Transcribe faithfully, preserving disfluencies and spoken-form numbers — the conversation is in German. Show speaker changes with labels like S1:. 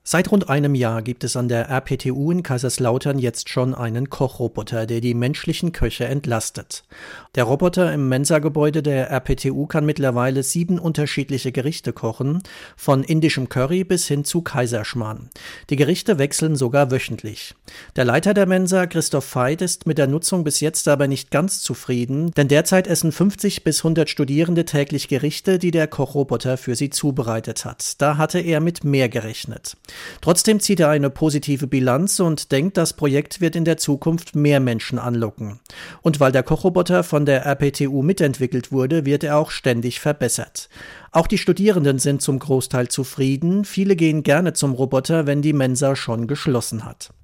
S1: Seit rund einem Jahr gibt es an der R P T U in Kaiserslautern jetzt schon einen Kochroboter, der die menschlichen Köche entlastet. Der Roboter im Mensagebäude der R P T U kann mittlerweile sieben unterschiedliche Gerichte kochen, von indischem Curry bis hin zu Kaiserschmarrn. Die Gerichte wechseln sogar wöchentlich. Der Leiter der Mensa, Christoph Veit, ist mit der Nutzung bis jetzt aber nicht ganz zufrieden, denn derzeit essen fünfzig bis hundert Studierende täglich Gerichte, die der Kochroboter für sie zubereitet hat. Da hatte er mit mehr gerechnet. Trotzdem zieht er eine positive Bilanz und denkt, das Projekt wird in der Zukunft mehr Menschen anlocken. Und weil der Kochroboter von der R P T U mitentwickelt wurde, wird er auch ständig verbessert. Auch die Studierenden sind zum Großteil zufrieden. Viele gehen gerne zum Roboter, wenn die Mensa schon geschlossen hat.